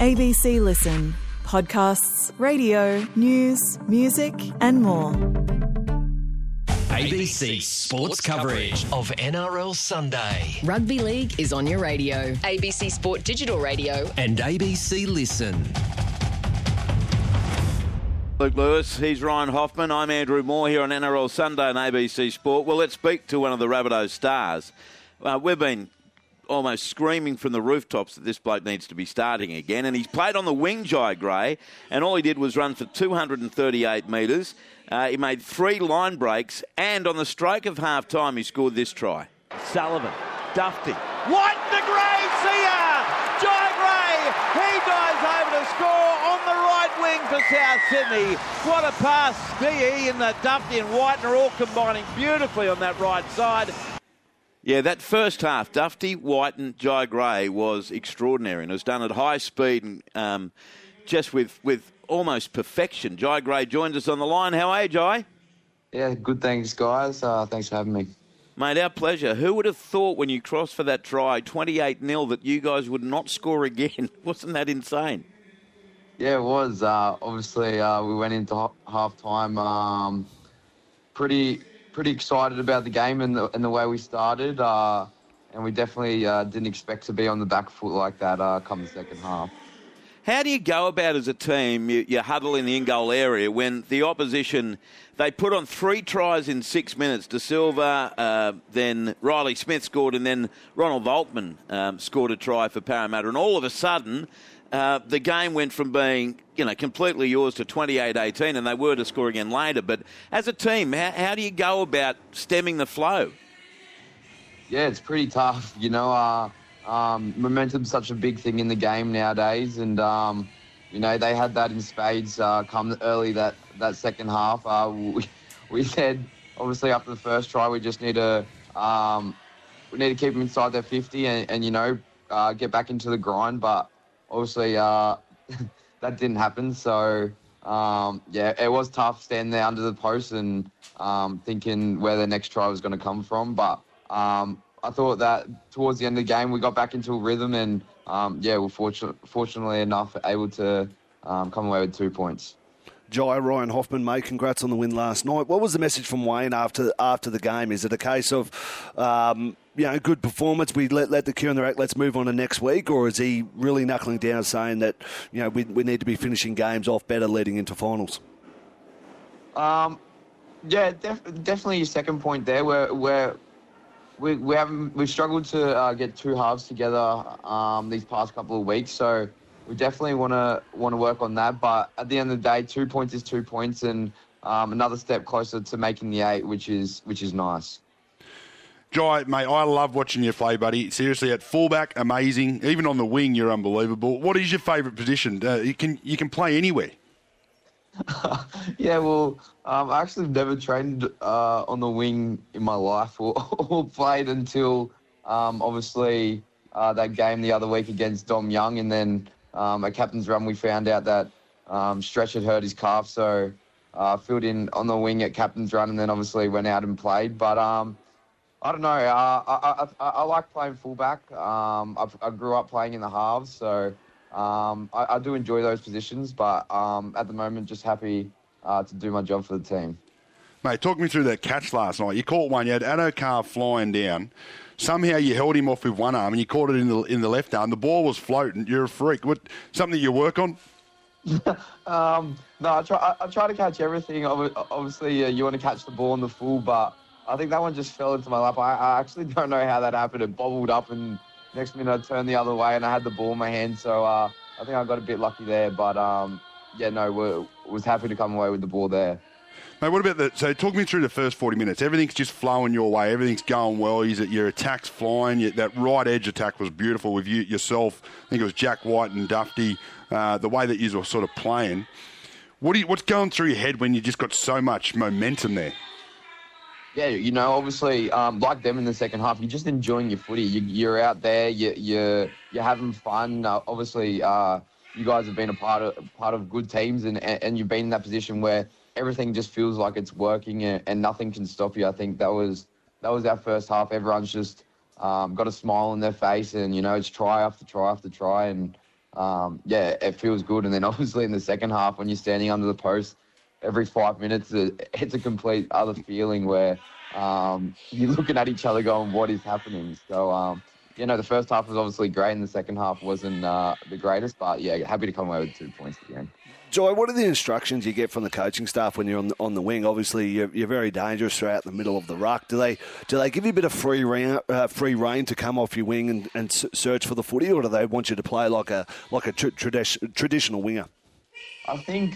ABC Listen. Podcasts, radio, news, music and more. ABC Sports coverage of NRL Sunday. Rugby League is on your radio. ABC Sport Digital Radio. And ABC Listen. Luke Lewis, he's Ryan Hoffman. I'm Andrew Moore here on NRL Sunday on ABC Sport. Well, let's speak to one of the Rabbitohs stars. We've been almost screaming from the rooftops that this bloke needs to be starting again, and he's played on the wing, Jai Gray, and all he did was run for 238 metres. He made 3 line breaks, and on the stroke of half-time, he scored this try. Sullivan, Dufty, White de Grey, see ya! Jai Gray, he dives over to score on the right wing for South Sydney. What a pass. DE and Dufty and White are all combining beautifully on that right side. Yeah, that first half, Dufty, White and Jai Gray was extraordinary, and it was done at high speed and just with almost perfection. Jai Gray joins us on the line. How are you, Jai? Yeah, good, thanks, guys. Thanks for having me. Mate, our pleasure. Who would have thought when you crossed for that try, 28-0, that you guys would not score again? Wasn't that insane? Yeah, it was. Obviously, we went into half-time pretty excited about the game and the way we started, and we definitely didn't expect to be on the back foot like that come the second half. How do you go about as a team, you huddle in the in-goal area, when the opposition, they put on 3 tries in 6 minutes? De Silva, then Riley Smith scored, and then Ronald Volkman scored a try for Parramatta. And all of a sudden, the game went from being, completely yours to 28-18, and they were to score again later. But as a team, how do you go about stemming the flow? Yeah, it's pretty tough. Momentum's such a big thing in the game nowadays, and they had that in spades come early that second half. We said obviously after the first try we just need to keep them inside their 50 and get back into the grind, but obviously that didn't happen. So it was tough standing there under the post and thinking where the next try was going to come from, but I thought that towards the end of the game we got back into a rhythm and, we're fortunately enough able to come away with 2 points. Jai, Ryan Hoffman, mate, congrats on the win last night. What was the message from Wayne after the game? Is it a case of, good performance, we let the queue in the rack, let's move on to next week, or is he really knuckling down saying that, we need to be finishing games off better leading into finals? Definitely your second point there, where we've struggled to get 2 halves together these past couple of weeks, so we definitely want to work on that. But at the end of the day, 2 points is 2 points, and another step closer to making the 8, which is nice. Jai, mate, I love watching you play, buddy. Seriously, at fullback, amazing. Even on the wing, you're unbelievable. What is your favourite position? You can play anywhere. I actually never trained on the wing in my life or played until obviously that game the other week against Dom Young, and then at captain's run we found out that Stretch had hurt his calf, so filled in on the wing at captain's run and then obviously went out and played. But I don't know, I like playing fullback. I grew up playing in the halves, so I do enjoy those positions, but at the moment just happy to do my job for the team. Mate, talk me through that catch last night. You caught one, you had Addo-Carr flying down. Somehow you held him off with one arm and you caught it in the left arm. The ball was floating. You're a freak. Something you work on? No, I try to catch everything. Obviously, you want to catch the ball in the full, but I think that one just fell into my lap. I actually don't know how that happened. It bobbled up and next minute I turned the other way and I had the ball in my hand, so I think I got a bit lucky there. But, was happy to come away with the ball there. Mate, what about so talk me through the first 40 minutes. Everything's just flowing your way. Everything's going well. Your attack's flying. That right edge attack was beautiful with yourself. I think it was Jack White and Dufty, the way that you were sort of playing. What's going through your head when you just got so much momentum there? Yeah, obviously, like them in the second half, you're just enjoying your footy. You're out there, you're having fun. Obviously, you guys have been a part of good teams, and you've been in that position where everything just feels like it's working and nothing can stop you. I think that was our first half. Everyone's just got a smile on their face, and it's try after try after try, and yeah, it feels good. And then obviously in the second half, when you're standing under the post, every 5 minutes, it's a complete other feeling where you're looking at each other going, what is happening? So, the first half was obviously great and the second half wasn't the greatest, but yeah, happy to come away with 2 points at the end. Joy, what are the instructions you get from the coaching staff when you're on the wing? Obviously, you're very dangerous throughout the middle of the ruck. Do they give you a bit of free rein to come off your wing and search for the footy, or do they want you to play like a traditional winger? I think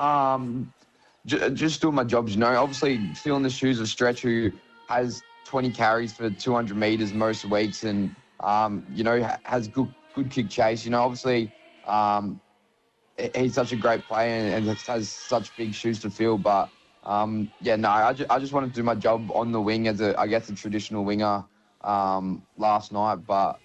just doing my jobs, obviously filling the shoes of Stretch, who has 20 carries for 200 metres most weeks and, has good kick chase. Obviously, he's such a great player and has such big shoes to fill. But, I just wanted to do my job on the wing as a traditional winger last night. But,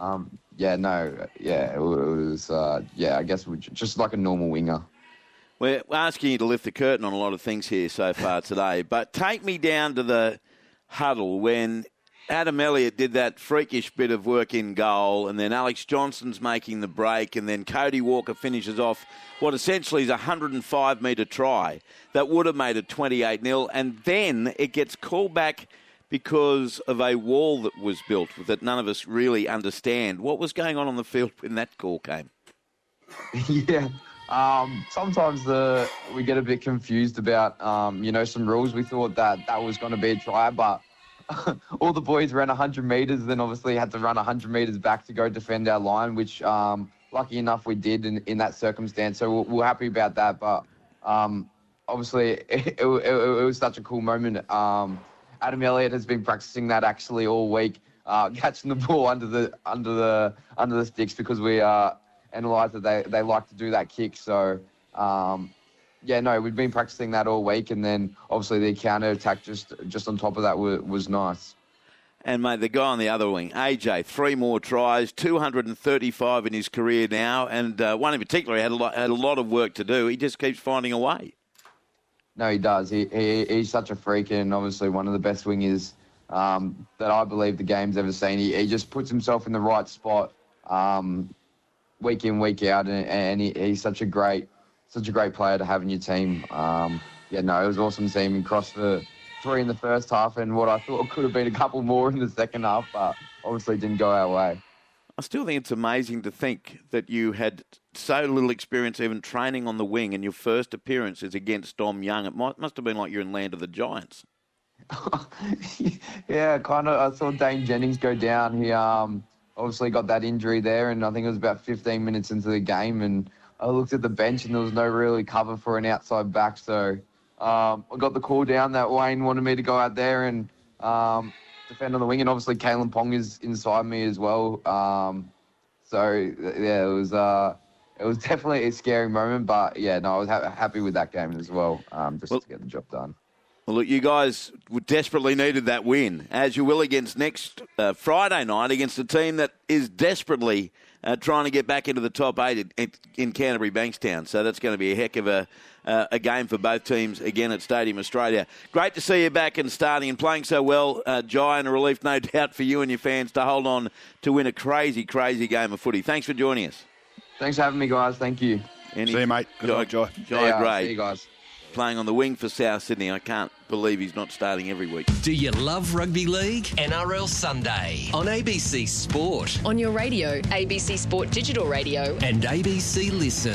it was, I guess just like a normal winger. We're asking you to lift the curtain on a lot of things here so far today, but take me down to the huddle when Adam Elliott did that freakish bit of work in goal, and then Alex Johnson's making the break, and then Cody Walker finishes off what essentially is a 105-metre try that would have made it 28-0, and then it gets called back because of a wall that was built that none of us really understand. What was going on the field when that call came? Yeah. Sometimes we get a bit confused about, some rules. We thought that was going to be a try, but all the boys ran 100 metres, then obviously had to run 100 metres back to go defend our line, which lucky enough we did in that circumstance. So we're happy about that. But obviously it was such a cool moment. Adam Elliott has been practicing that actually all week, catching the ball under the sticks, because we analysed that they like to do that kick. So, we've been practicing that all week, and then obviously the counter-attack just on top of that was nice. And, mate, the guy on the other wing, AJ, 3 more tries, 235 in his career now, and one in particular he had a lot of work to do. He just keeps finding a way. No, he does. He's such a freak, and obviously one of the best wingers that I believe the game's ever seen. He just puts himself in the right spot week in, week out, and he's such a great player to have in your team. It was awesome to see him cross for 3 in the first half, and what I thought could have been a couple more in the second half, but obviously didn't go our way. I still think it's amazing to think that you had so little experience even training on the wing, and your first appearance is against Dom Young. It must have been like you're in Land of the Giants. Yeah, kind of. I saw Dane Jennings go down. He obviously got that injury there, and I think it was about 15 minutes into the game, and I looked at the bench and there was no really cover for an outside back, so I got the call down that Wayne wanted me to go out there and defend on the wing, and obviously Kalen Pong is inside me as well. It was definitely a scary moment, but I was happy with that game as well, to get the job done. Well, look, you guys desperately needed that win, as you will against next Friday night against a team that is desperately trying to get back into the top 8 in Canterbury Bankstown. So that's going to be a heck of a game for both teams again at Stadium Australia. Great to see you back and starting and playing so well, Jai, and a relief, no doubt, for you and your fans to hold on to win a crazy, crazy game of footy. Thanks for joining us. Thanks for having me, guys. Thank you. See you, mate. Good luck, Jai. Jai Gray. See you guys. Playing on the wing for South Sydney. I can't believe he's not starting every week. Do you love rugby league? NRL Sunday on ABC Sport. On your radio, ABC Sport Digital Radio. And ABC Listen.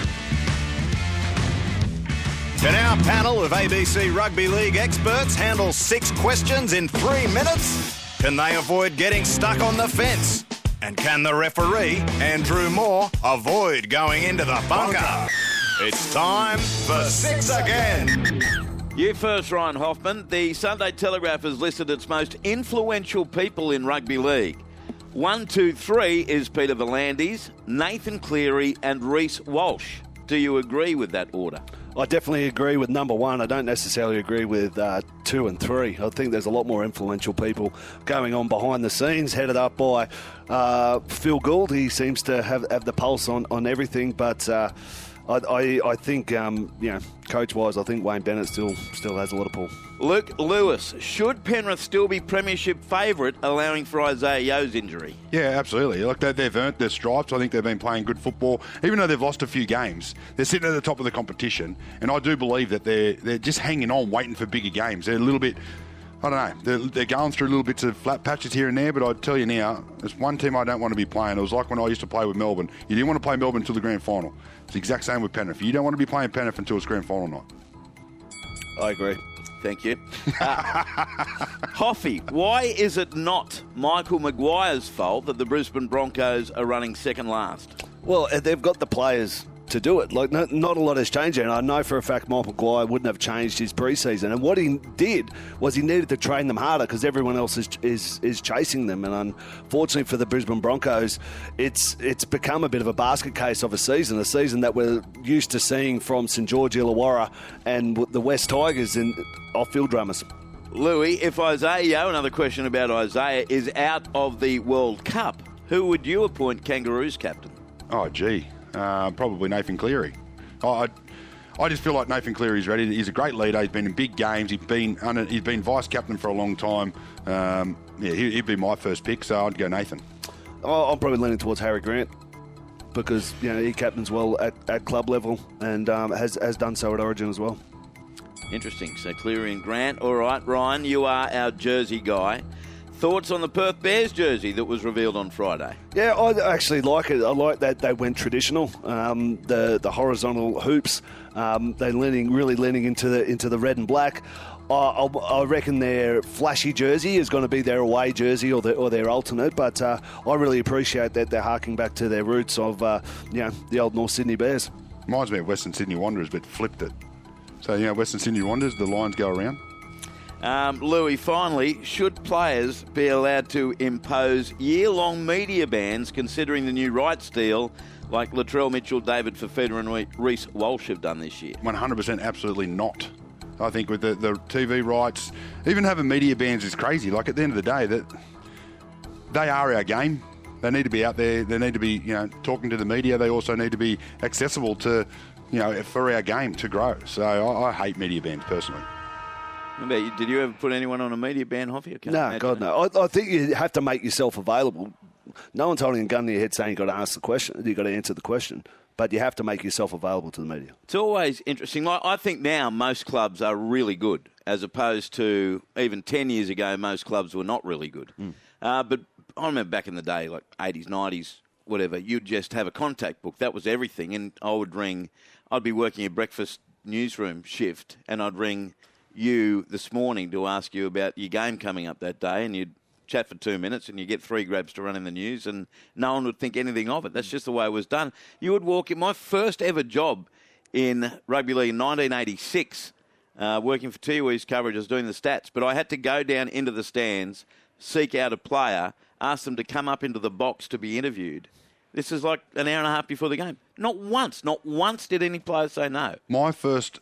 Can our panel of ABC Rugby League experts handle 6 questions in 3 minutes? Can they avoid getting stuck on the fence? And can the referee, Andrew Moore, avoid going into the bunker? It's time for 6 again. You first, Ryan Hoffman. The Sunday Telegraph has listed its most influential people in rugby league. 1, 2, 3 is Peter V'landys, Nathan Cleary and Reece Walsh. Do you agree with that order? I definitely agree with number 1. I don't necessarily agree with 2 and 3. I think there's a lot more influential people going on behind the scenes, headed up by Phil Gould. He seems to have the pulse on everything, but I think, coach-wise, I think Wayne Bennett still has a lot of pull. Luke Lewis, should Penrith still be premiership favourite, allowing for Isaiah Yo's injury? Yeah, absolutely. Like they've earned their stripes. I think they've been playing good football. Even though they've lost a few games, they're sitting at the top of the competition. And I do believe that they're just hanging on, waiting for bigger games. They're a little bit, I don't know, they're going through little bits of flat patches here and there. But I tell you now, there's one team I don't want to be playing. It was like when I used to play with Melbourne. You didn't want to play Melbourne until the grand final. It's the exact same with Penrith. You don't want to be playing Penrith until it's grand final night. I agree. Thank you. Hoffy, why is it not Michael Maguire's fault that the Brisbane Broncos are running second last? Well, they've got the players to do it. Like, not a lot has changed, and I know for a fact Michael Maguire wouldn't have changed his pre-season. And what he did was he needed to train them harder because everyone else is chasing them. And unfortunately for the Brisbane Broncos, it's become a bit of a basket case of a season that we're used to seeing from St George Illawarra and the West Tigers in off-field dramas. Louis, if Isaiah Yeo, another question about Isaiah, is out of the World Cup, who would you appoint Kangaroos captain? Oh, gee. Probably Nathan Cleary. I just feel like Nathan Cleary's ready. He's a great leader. He's been in big games. He's been vice captain for a long time. He'd be my first pick, so I'd go Nathan. I'm probably leaning towards Harry Grant because he captains well at club level and has done so at Origin as well. Interesting. So Cleary and Grant. All right, Ryan, you are our jersey guy. Thoughts on the Perth Bears jersey that was revealed on Friday? Yeah, I actually like it. I like that they went traditional. The horizontal hoops. They're really leaning into the red and black. I reckon their flashy jersey is going to be their away jersey or their alternate. But I really appreciate that they're harking back to their roots of the old North Sydney Bears. Reminds me of Western Sydney Wanderers, but flipped it. So Western Sydney Wanderers, the lines go around. Louis, finally, should players be allowed to impose year-long media bans considering the new rights deal like Latrell Mitchell, David Fifita and Reece Walsh have done this year? 100% absolutely not. I think with the TV rights, even having media bans is crazy. Like at the end of the day, that they are our game. They need to be out there. They need to be talking to the media. They also need to be accessible to for our game to grow. So I hate media bans personally. Did you ever put anyone on a media ban, Hoffy? No, God, no. I think you have to make yourself available. No one's holding a gun to your head saying you've got to ask the question. You've got to answer the question. But you have to make yourself available to the media. It's always interesting. Like, I think now most clubs are really good, as opposed to even 10 years ago, most clubs were not really good. But I remember back in the day, like 80s, 90s, whatever, you'd just have a contact book. That was everything. And I'd be working a breakfast newsroom shift, and I'd ring you this morning to ask you about your game coming up that day, and you'd chat for 2 minutes and you get 3 grabs to run in the news and no one would think anything of it. That's just the way it was done. You would walk in. My first ever job in rugby league in 1986, working for TUE's coverage, I was doing the stats, but I had to go down into the stands, seek out a player, ask them to come up into the box to be interviewed. This is like an hour and a half before the game. Not once did any player say no. My first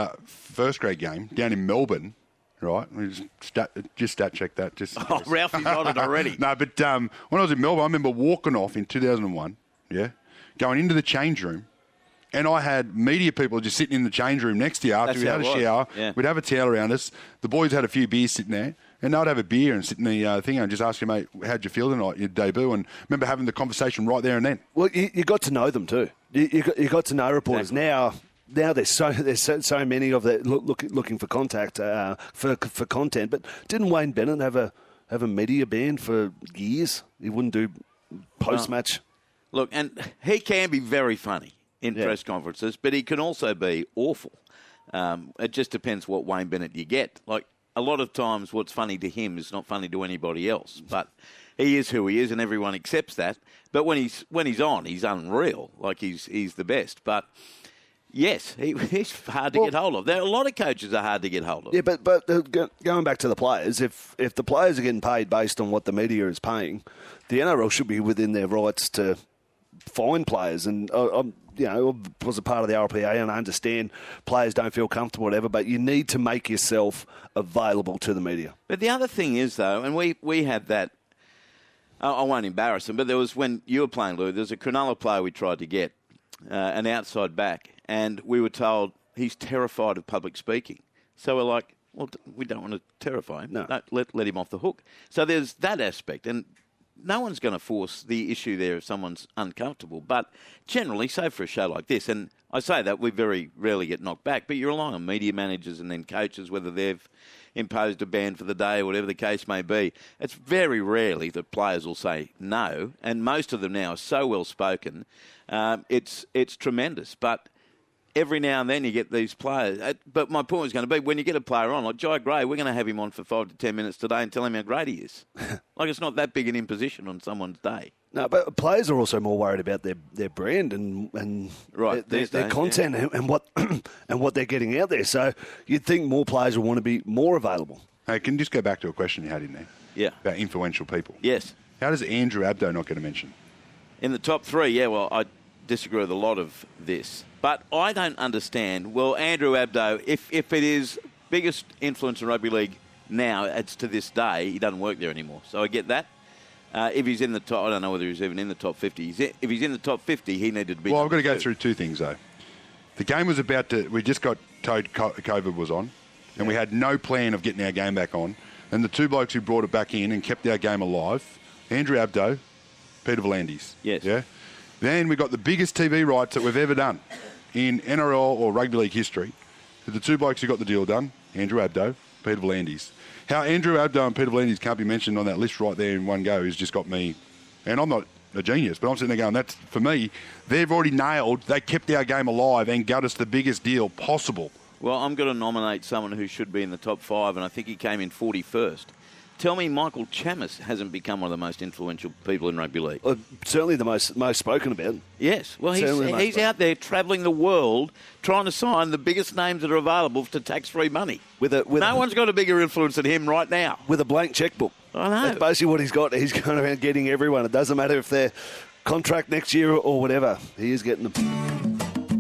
grade game down in Melbourne, right? We just stat check that. Ralphie's on it already. No, but when I was in Melbourne, I remember walking off in 2001, going into the change room, and I had media people just sitting in the change room next to you after we had a shower. Yeah. We'd have a towel around us. The boys had a few beers sitting there, and they'd have a beer and sit in the thing and just ask you, mate, how'd you feel tonight, your debut? And remember having the conversation right there and then. Well, you got to know them too. You got to know reporters. Exactly. Now there's so many of that looking for contact for content. But didn't Wayne Bennett have a media ban for years? He wouldn't do post match. Look, and he can be very funny in press conferences, but he can also be awful. It just depends what Wayne Bennett you get. Like a lot of times, what's funny to him is not funny to anybody else. But he is who he is, and everyone accepts that. But when he's on, he's unreal. Like he's the best. But yes, he's hard to get hold of. There are a lot of coaches are hard to get hold of. Yeah, but going back to the players, if the players are getting paid based on what the media is paying, the NRL should be within their rights to fine players. And I was a part of the RPA, and I understand players don't feel comfortable, whatever. But you need to make yourself available to the media. But the other thing is, though, and we had that. I won't embarrass them, but there was when you were playing, Lou. There was a Cronulla player we tried to get. an outside back, and we were told he's terrified of public speaking. So we're like, well, we don't want to terrify him. No. Let him off the hook. So there's that aspect, and no one's going to force the issue there if someone's uncomfortable. But generally, say for a show like this, and I say that we very rarely get knocked back, but you're relying on media managers and then coaches, whether they've imposed a ban for the day or whatever the case may be. It's very rarely that players will say no, and most of them now are so well spoken. It's tremendous, but every now and then you get these players. But my point was going to be, when you get a player on, like Jai Gray, we're going to have him on for 5 to 10 minutes today and tell him how great he is. Like, it's not that big an imposition on someone's day. No, but players are also more worried about their brand and right, their content and what and what they're getting out there. So you'd think more players will want to be more available. Hey, can you just go back to a question you had in there? Yeah. About influential people. Yes. How does Andrew Abdo not get a mention? In the top 3, yeah, well, I disagree with a lot of this. But I don't understand, well, Andrew Abdo, if it is biggest influence in rugby league now, it's to this day, he doesn't work there anymore. So I get that. If he's in the top, I don't know whether he's even in the top 50. If he's in the top 50, he needed to be. Well, I've got to go through 2 things, though. The game was about to, we just got told COVID was on, and we had no plan of getting our game back on. And the 2 blokes who brought it back in and kept our game alive, Andrew Abdo, Peter V'landys. Yes. Yeah. Then we got the biggest TV rights that we've ever done in NRL or rugby league history. The 2 blokes who got the deal done, Andrew Abdo, Peter V'landys. How Andrew Abdo and Peter V'landys can't be mentioned on that list right there in one go has just got me, and I'm not a genius, but I'm sitting there going, that's, for me, they've already nailed, they kept our game alive and got us the biggest deal possible. Well, I'm going to nominate someone who should be in the top 5, and I think he came in 41st. Tell me Michael Chammas hasn't become one of the most influential people in rugby league. Certainly the most spoken about. Yes. Well, he's out there travelling the world trying to sign the biggest names that are available to tax-free money. No one's got a bigger influence than him right now. With a blank checkbook. I know. That's basically what he's got. He's going around getting everyone. It doesn't matter if they're contract next year or whatever. He is getting them.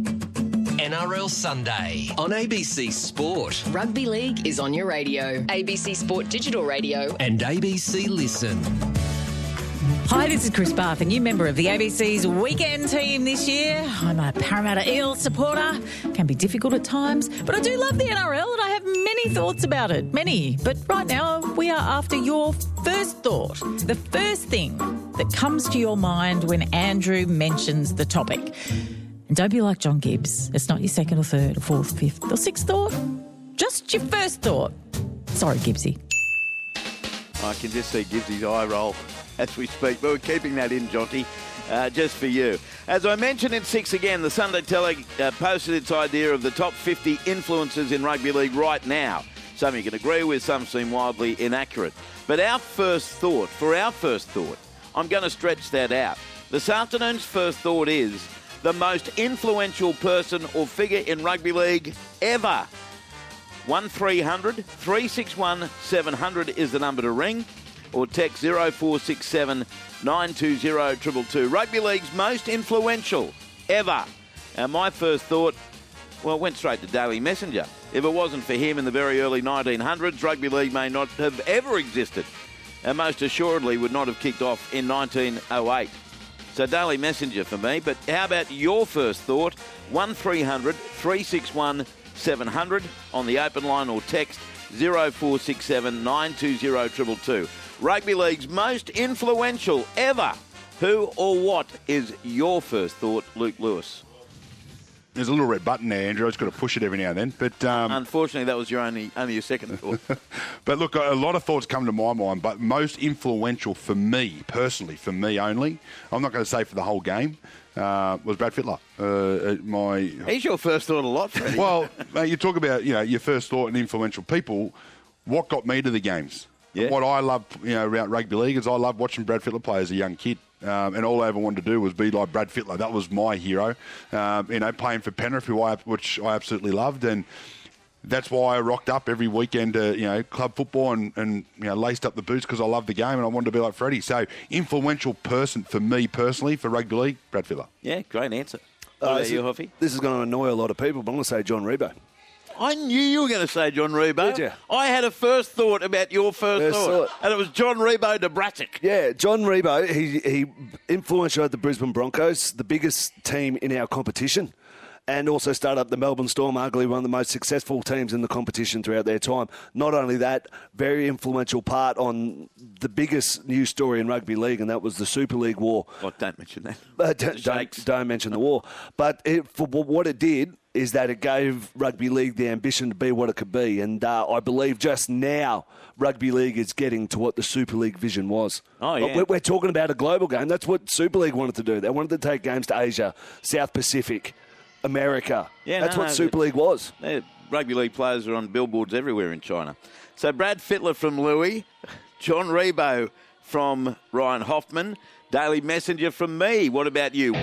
NRL Sunday on ABC Sport. Rugby league is on your radio. ABC Sport Digital Radio. And ABC Listen. Hi, this is Chris Bath, a new member of the ABC's weekend team this year. I'm a Parramatta Eels supporter. Can be difficult at times, but I do love the NRL and I have many thoughts about it. Many. But right now, we are after your first thought. The first thing that comes to your mind when Andrew mentions the topic. And don't be like John Gibbs. It's not your second or third or fourth, fifth or sixth thought. Just your first thought. Sorry, Gibbsy. I can just see Gibbsy's eye roll as we speak. But we're keeping that in, Jonty, just for you. As I mentioned in 6 again, the Sunday Telegraph posted its idea of the top 50 influences in rugby league right now. Some you can agree with, some seem wildly inaccurate. But for our first thought, I'm going to stretch that out. This afternoon's first thought is the most influential person or figure in rugby league ever. 1300 361 700 is the number to ring, or text 0467 920 222. Rugby league's most influential ever. And my first thought, well, went straight to Daily Messenger. If it wasn't for him in the very early 1900s, rugby league may not have ever existed, and most assuredly would not have kicked off in 1908. So Daily Messenger for me. But how about your first thought? 1300 361 700 on the open line, or text 0467 920 222. Rugby league's most influential ever. Who or what is your first thought, Luke Lewis? There's a little red button there, Andrew. I just got to push it every now and then. But unfortunately, that was your only your second thought. But look, a lot of thoughts come to my mind. But most influential for me, personally, for me only, I'm not going to say for the whole game, was Brad Fittler. He's your first thought a lot, Freddie. Well, mate, you talk about your first thought and influential people. What got me to the games? Yeah. What I love, around rugby league is I love watching Brad Fittler play as a young kid. And all I ever wanted to do was be like Brad Fittler. That was my hero. Playing for Penrith, which I absolutely loved, and that's why I rocked up every weekend to club football and laced up the boots because I loved the game and I wanted to be like Freddie. So influential person for me personally for rugby league, Brad Fittler. Yeah, great answer. What about you, Hoffy? This is going to annoy a lot of people, but I'm going to say John Rebo. I knew you were going to say John Rebo. Did you? I had a first thought about your first thought, thought. and it was John Rebo de Bratic. Yeah, John Rebo, he influential at the Brisbane Broncos, the biggest team in our competition, and also started up the Melbourne Storm, arguably one of the most successful teams in the competition throughout their time. Not only that, very influential part on the biggest news story in rugby league, and that was the Super League war. Oh, don't mention that. Don't mention the war. But for what it did is that it gave rugby league the ambition to be what it could be. And I believe just now rugby league is getting to what the Super League vision was. Oh, yeah. But we're talking about a global game. That's what Super League wanted to do. They wanted to take games to Asia, South Pacific, America. Yeah, That's what Super League was. Rugby league players are on billboards everywhere in China. So Brad Fittler from Louis, John Rebo from Ryan Hoffman, Daily Messenger from me. What about you?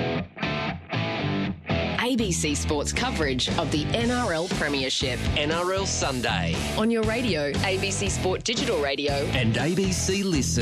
ABC Sports coverage of the NRL Premiership. NRL Sunday. On your radio, ABC Sport Digital Radio. And ABC Listen.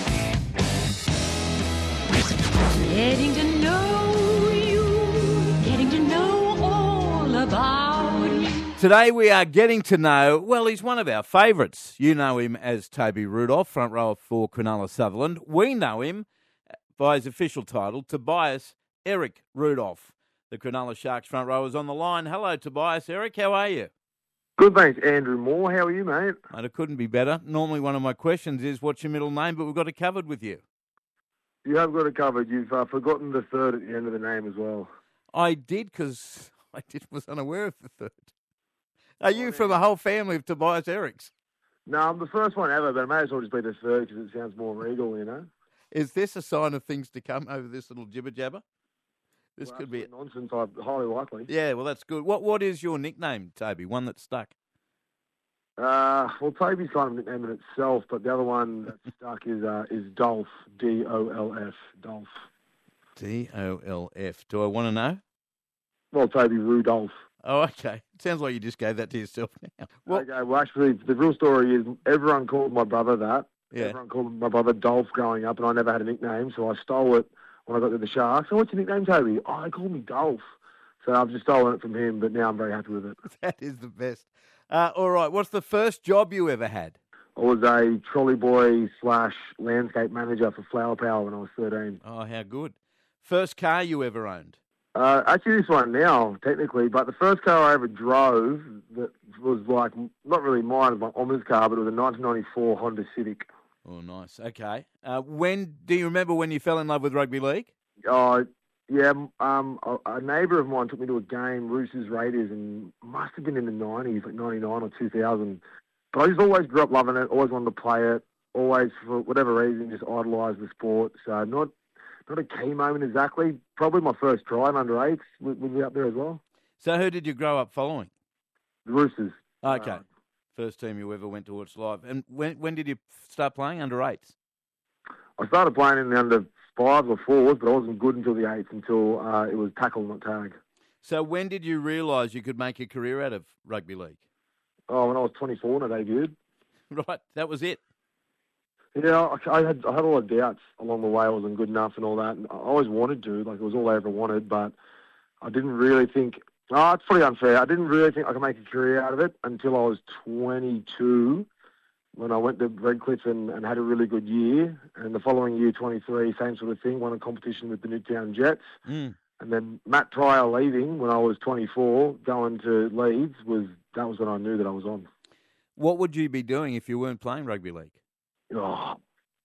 Getting to know you, getting to know all about you. Today we are getting to know, well, he's one of our favourites. You know him as Toby Rudolph, front rower for Cronulla Sutherland. We know him by his official title, Tobias Eric Rudolph. The Cronulla Sharks front row is on the line. Hello, Tobias. Eric, how are you? Good, thanks, Andrew Moore. How are you, mate? Mate, it couldn't be better. Normally one of my questions is, what's your middle name? But we've got it covered with you. You have got it covered. You've forgotten the third at the end of the name as well. I did, because was unaware of the third. Are you from a whole family of Tobias Erics? No, I'm the first one ever, but I may as well just be the third because it sounds more regal, you know? Is this a sign of things to come over this little jibber-jabber? This could be it. Nonsense, highly likely. Yeah, well, that's good. What is your nickname, Toby? One that's stuck? Well, Toby's kind of a nickname in itself, but the other one that's stuck is Dolph, D-O-L-F, Dolph. D-O-L-F. Do I want to know? Well, Toby Rudolph. Oh, okay. Sounds like you just gave that to yourself now. Okay, well, actually, the real story is everyone called my brother that. Yeah. Everyone called my brother Dolph growing up, and I never had a nickname, so I stole it when I got to the Sharks. So what's your nickname, Toby? Oh, they called me Dolph. So I've just stolen it from him, but now I'm very happy with it. That is the best. All right, what's the first job you ever had? I was a trolley boy / landscape manager for Flower Power when I was 13. Oh, how good. First car you ever owned? Actually, this one now, technically, but the first car I ever drove that was like, not really mine, it was my Oma's car, but it was a 1994 Honda Civic. Oh, nice. Okay. Do you remember when you fell in love with rugby league? Yeah. A neighbour of mine took me to a game, Roosters Raiders, and must have been in the 90s, like 99 or 2000. But I just always grew up loving it, always wanted to play it, always, for whatever reason, just idolised the sport. So not a key moment exactly. Probably my first try in under 8s would be up there as well. So who did you grow up following? The Roosters. Okay. First team you ever went to watch live. And when did you start playing under 8s? I started playing in the under 5s or 4s, but I wasn't good until the 8s, until it was tackle, not tag. So when did you realise you could make a career out of rugby league? Oh, when I was 24 and I debuted. Right, that was it. Yeah, I had a lot of doubts along the way. I wasn't good enough and all that. And I always wanted to, like it was all I ever wanted, but I didn't really think. Oh, it's pretty unfair. I didn't really think I could make a career out of it until I was 22, when I went to Redcliffe and had a really good year. And the following year, 23, same sort of thing, won a competition with the Newtown Jets. And then Matt Pryor leaving when I was 24, going to Leeds, that was when I knew that I was on. What would you be doing if you weren't playing rugby league? Oh,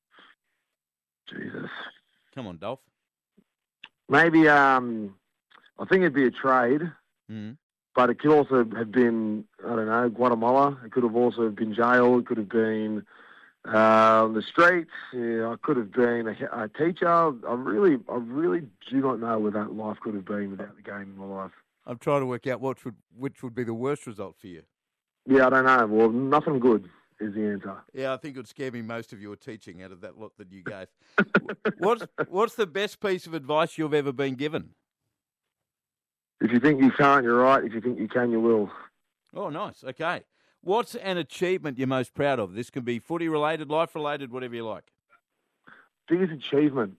Jesus. Come on, Dolph. Maybe, I think it'd be a trade, but it could also have been, I don't know, Guatemala. It could have also been jail. It could have been the streets. Yeah, I could have been a teacher. I really do not know where that life could have been without the game in my life. I'm trying to work out which would be the worst result for you. Yeah, I don't know. Well, nothing good is the answer. Yeah, I think it would scare me most of your teaching out of that lot that you gave. What's the best piece of advice you've ever been given? If you think you can't, you're right. If you think you can, you will. Oh, nice. Okay. What's an achievement you're most proud of? This can be footy-related, life-related, whatever you like. Biggest achievement?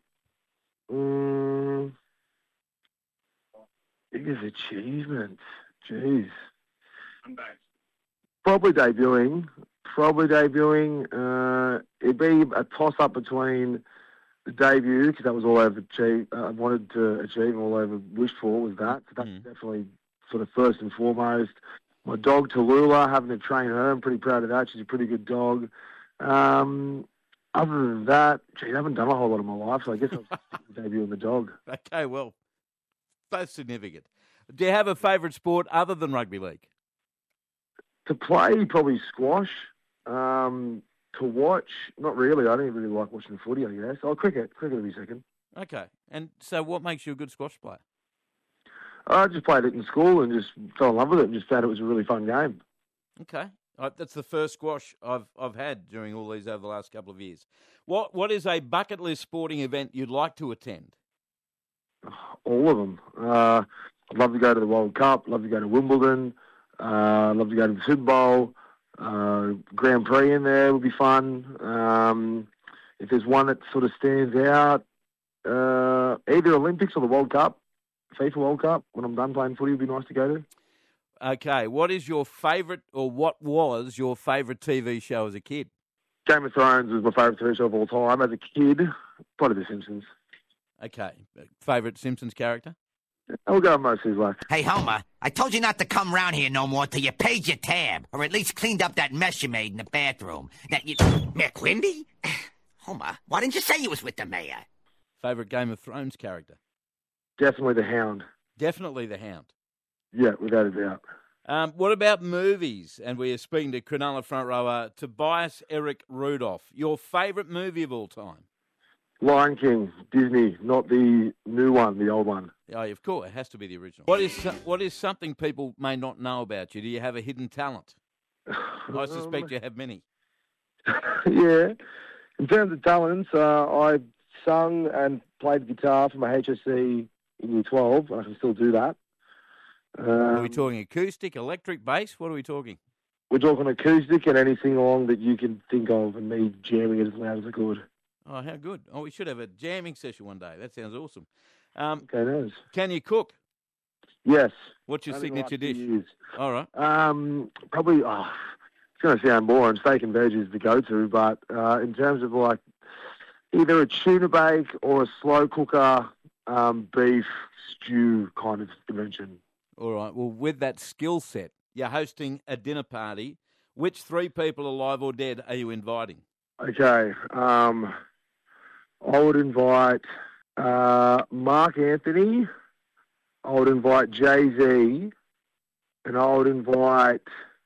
Biggest achievement? Jeez. Probably debuting. It'd be a toss-up between the debut, because that was all I've achieved. I wanted to achieve, all I ever wished for was that. So that's definitely sort of first and foremost. My dog Tallulah, having to train her, I'm pretty proud of that. She's a pretty good dog. Other than that, I haven't done a whole lot in my life, so I guess I'll debut in the dog. Okay, well, both significant. Do you have a favourite sport other than rugby league? To play, probably squash. To watch, not really. I don't really like watching footy, I guess. Oh, cricket. Cricket would be second. Okay. And so what makes you a good squash player? I just played it in school and just fell in love with it and just found it was a really fun game. Okay. That's the first squash I've had during all these over the last couple of years. What is a bucket list sporting event you'd like to attend? All of them. I'd love to go to the World Cup, love to go to Wimbledon, love to go to the Super Bowl. Grand Prix in there would be fun. If there's one that sort of stands out, either Olympics or the World Cup, FIFA World Cup, when I'm done playing footy, would be nice to go to. Okay, what is your favourite, or what was your favourite TV show as a kid? Game of Thrones was my favourite TV show of all time. As a kid, probably The Simpsons. Okay, favourite Simpsons character? I'll go with Moses Black. Hey, Homer, I told you not to come round here no more till you paid your tab, or at least cleaned up that mess you made in the bathroom. That you... McWindy? Homer, why didn't you say you was with the mayor? Favourite Game of Thrones character? Definitely the Hound. Definitely the Hound. Yeah, without a doubt. What about movies? And we are speaking to Cronulla front rower Tobias Eric Rudolph. Your favourite movie of all time? Lion King, Disney, not the new one, the old one. Oh, of course, it has to be the original. What is something people may not know about you? Do you have a hidden talent? I suspect you have many. Yeah. In terms of talents, I sung and played guitar for my HSC in Year 12, and I can still do that. Are we talking acoustic, electric, bass? What are we talking? We're talking acoustic and any sing-along that you can think of, and me jamming it as loud as I could. Oh, how good. Oh, we should have a jamming session one day. That sounds awesome. Okay, nice. Can you cook? Yes. What's your Only signature dish? Years. All right. Probably, it's going to sound boring. Steak and veg is the go-to, but in terms of like either a tuna bake or a slow cooker beef stew kind of invention. All right. Well, with that skill set, you're hosting a dinner party. Which three people, alive or dead, are you inviting? Okay. I would invite Mark Anthony. I would invite Jay-Z. And I would invite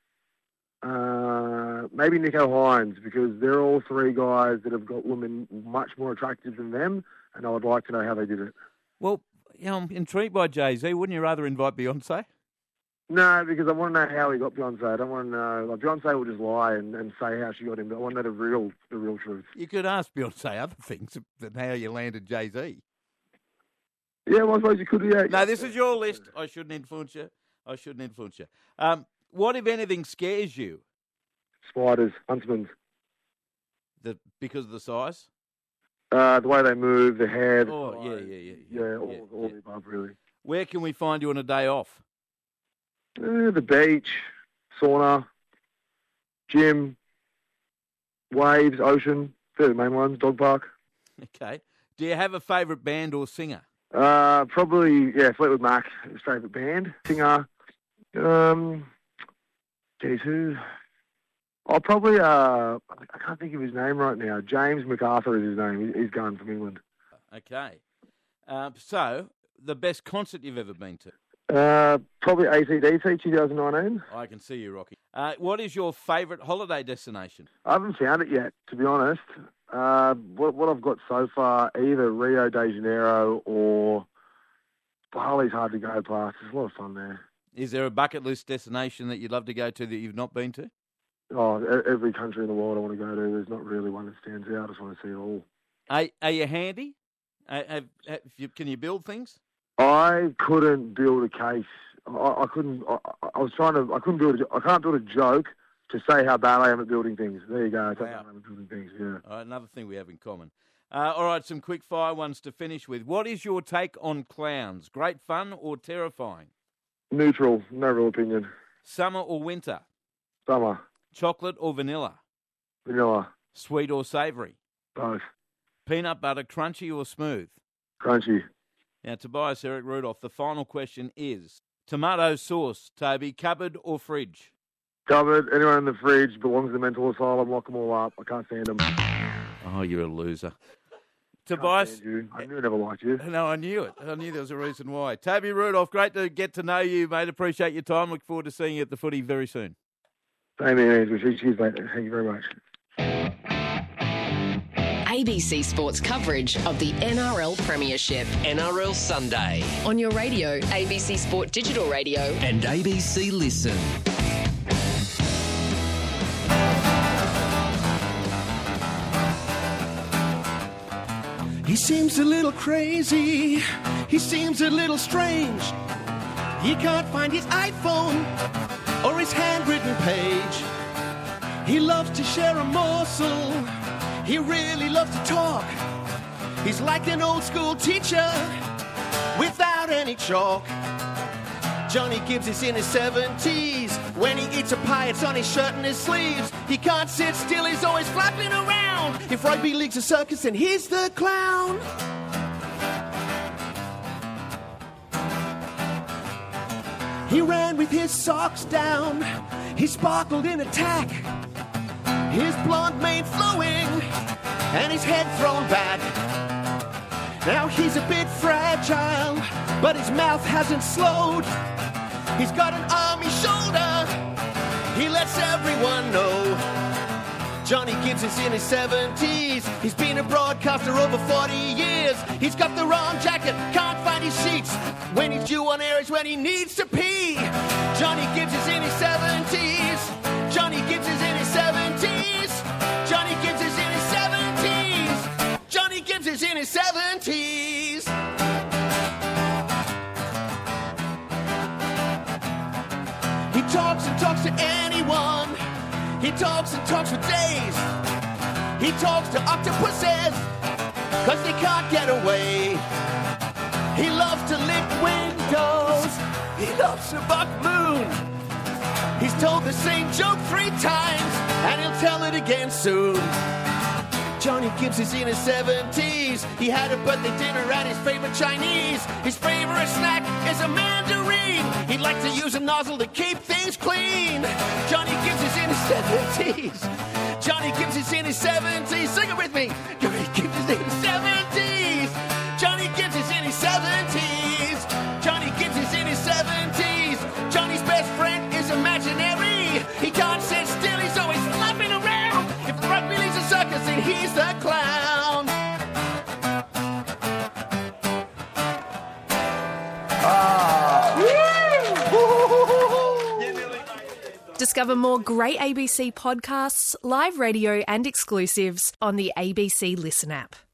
maybe Nico Hines, because they're all three guys that have got women much more attractive than them, and I would like to know how they did it. Well, I'm intrigued by Jay-Z. Wouldn't you rather invite Beyonce? No, because I want to know how he got Beyonce. I don't want to know. Like, Beyonce will just lie and say how she got him, but I want to know the real truth. You could ask Beyonce other things than how you landed Jay-Z. Yeah, well, I suppose you could, yeah. No, this is your list. I shouldn't influence you. What, if anything, scares you? Spiders, huntsmen. Because of the size? The way they move, the hair. Yeah, all the above, really. Where can we find you on a day off? The beach, sauna, gym, waves, ocean. They're the main ones. Dog park. Okay. Do you have a favourite band or singer? Probably, Fleetwood Mac, his favourite band. Singer. Geez, who? Oh, probably, I can't think of his name right now. James MacArthur is his name. He's gone from England. Okay. So, the best concert you've ever been to? Probably AC/DC 2019. I can see you, Rocky. What is your favourite holiday destination? I haven't found it yet, to be honest. What I've got so far, either Rio de Janeiro or Bali's hard to go past. There's a lot of fun there. Is there a bucket list destination that you'd love to go to that you've not been to? Oh, every country in the world I want to go to. There's not really one that stands out. I just want to see it all. Are you handy? Can you build things? I couldn't build a case. I couldn't. I couldn't build. I can't build a joke to say how bad I am at building things. There you go. That's how bad I am at building things. Yeah. All right, another thing we have in common. All right, some quick fire ones to finish with. What is your take on clowns? Great fun or terrifying? Neutral. No real opinion. Summer or winter? Summer. Chocolate or vanilla? Vanilla. Sweet or savoury? Both. Peanut butter, crunchy or smooth? Crunchy. Now, Tobias, Eric Rudolph, the final question is tomato sauce, Toby, cupboard or fridge? Cupboard. Anyone in the fridge belongs to the mental asylum. Lock them all up. I can't stand them. Oh, you're a loser. Tobias. I knew I never liked you. No, I knew it. I knew there was a reason why. Toby Rudolph, great to get to know you, mate. Appreciate your time. Look forward to seeing you at the footy very soon. Same here. Cheers, mate. Thank you very much. ABC Sports coverage of the NRL Premiership. NRL Sunday. On your radio, ABC Sport Digital Radio. And ABC Listen. He seems a little crazy. He seems a little strange. He can't find his iPhone or his handwritten page. He loves to share a morsel. He really loves to talk. He's like an old school teacher without any chalk. Johnny Gibbs is in his 70s. When he eats a pie, it's on his shirt and his sleeves. He can't sit still, he's always flapping around. If rugby league's a circus, then he's the clown. He ran with his socks down. He sparkled in attack. His blonde mane flowing and his head thrown back. Now he's a bit fragile, but his mouth hasn't slowed. He's got an army shoulder. He lets everyone know. Johnny Gibbs is in his 70s. He's been a broadcaster over 40 years. He's got the wrong jacket, can't find his sheets. When he's due on air is when he needs to pee. Johnny Gibbs is in his 70s. Johnny Gibbs is in his 70s. Johnny Gibbs is in his 70s. Johnny Gibbs is in his 70s. He talks and talks to anyone. He talks and talks for days. He talks to octopuses, cause they can't get away. He loves to lick windows. He loves to buck moon. He's told the same joke 3 times, and he'll tell it again soon. Johnny Gibbs is in his 70s. He had a birthday dinner at his favorite Chinese. His favorite snack is a mandarin. He'd like to use a nozzle to keep things clean. Johnny Gibbs is in his 70s. Johnny Gibbs is in his 70s. Sing it with me. Johnny Gibbs is in his 70s. Johnny Gibbs is in his 70s. Johnny Gibbs is in his 70s. Johnny's best friend is imaginary. He can't sit still, he's always flapping around. If rugby league's a circus, then he's the clown. Discover more great ABC podcasts, live radio and exclusives on the ABC Listen app.